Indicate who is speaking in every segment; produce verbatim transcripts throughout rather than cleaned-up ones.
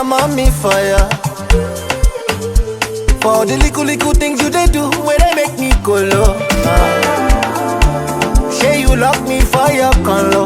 Speaker 1: I'm on me fire. For all the little little things you they do, where they make me go low. Uh, say you lock me for your color.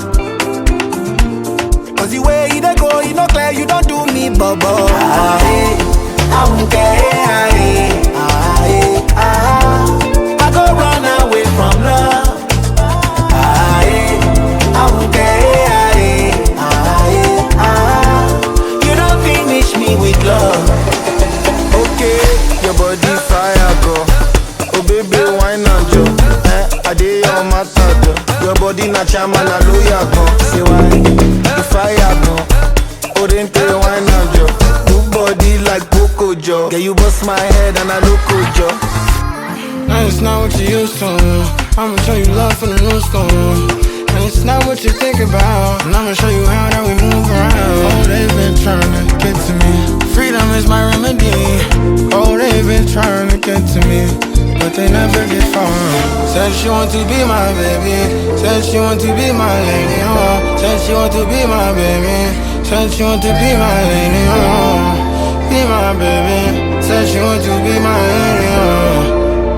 Speaker 1: Cause the way you they go, you know clear, you don't do me bubble. Ah, hey, I won't care. Ah, hey, ah, hey, ah. I go run away from love. Ah, hey, I won't care. Ah, hey, ah, hey, ah. You don't finish me with love. Okay, your body fire go. Oh baby, why not yo? Eh, I did your matter yo. Your body na chama na lawyer go. Say why? The fire go. Oh then tell why not yo? Good body like Coco Jo. Yeah, you bust my head and I look good yo.
Speaker 2: Now it's not what you used to. I'ma show you love from the new school. And it's not what you think about. And I'ma show you how that we move around. Oh, they've been trying to get to me. Freedom is my remedy. Oh, they've been trying to get to me, but they never get far. Said she want to be my baby. Said she want to be my lady. Oh, said she want to be my baby. Said she want to be my lady. Oh, be my baby. Said she want to be my lady. Oh.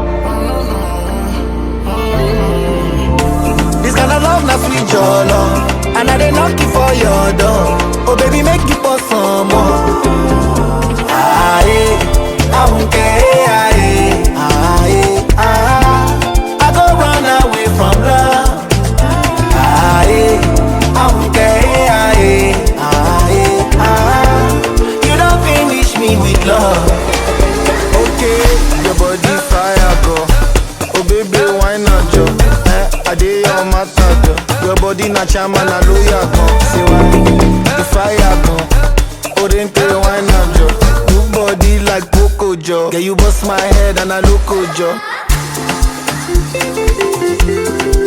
Speaker 1: This kind of love na sweet jollo, and I dey knock you for your door. Oh baby, make you pour some more. Ah, yeah, I won't care. Ah, yeah, ah, yeah, ah. I go run away from love. Ah, yeah, I won't care. Ah, yeah, ah, yeah, ah. You don't finish me with love. Okay, your body fire go. Oh baby, why not yo? Eh, I did your matter yo. Your body na chama na lawyer go. Say why? The fire go. Oh then tell why not yo? Good body like Coco Jo. Yeah, you bust my head and I look good yo.